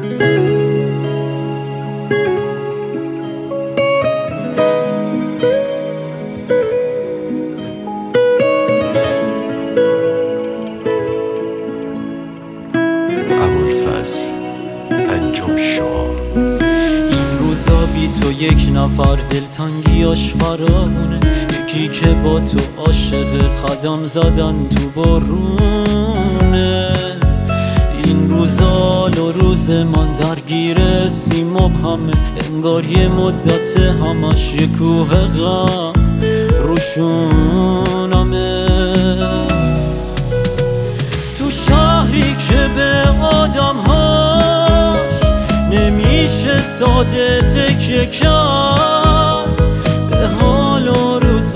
این روزا بی تو یک نفر دلتنگیاش فراونه، یکی که با تو عاشق قدم زدن تو بارونه. این روزا و روز من درگیر سیم و همه، انگار یه مدت همش یه کوه غم روشونمه. تو شهری که به آدم هاش نمیشه ساده تکیه کرد، به حال و روز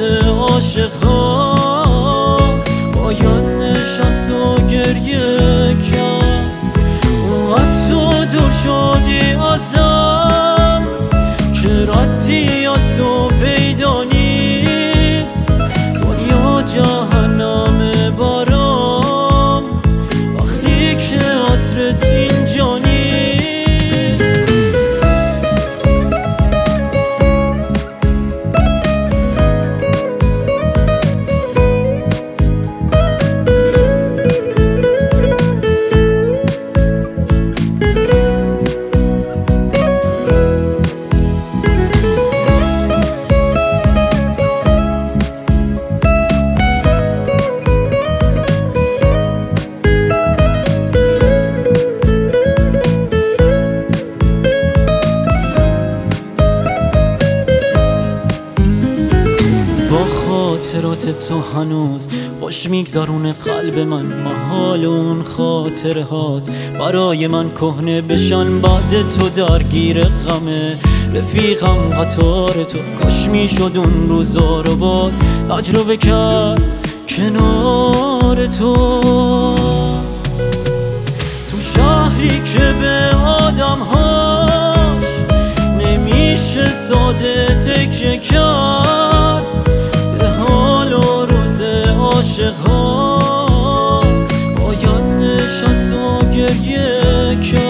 عاشقا باید نشست و گریه کرد. اونقدر تو دور شدی ازم که ردی از تو پیدا نیست، دنیا جهنم برام وقتی که عطرت اینجا نیست. خاطرات تو هنوز خوش میگذرونه قلب من، محال اون خاطره هات برای من کهنه بشن بعد تو درگیر غمه. رفیقم قطار تو کاش میشد اون روزا رو باد تجربه کرد کنار تو. تو شهری که به آدم هاش نمیشه ساده تکیه کرد، عاشقا باید نشست و گریه کرد.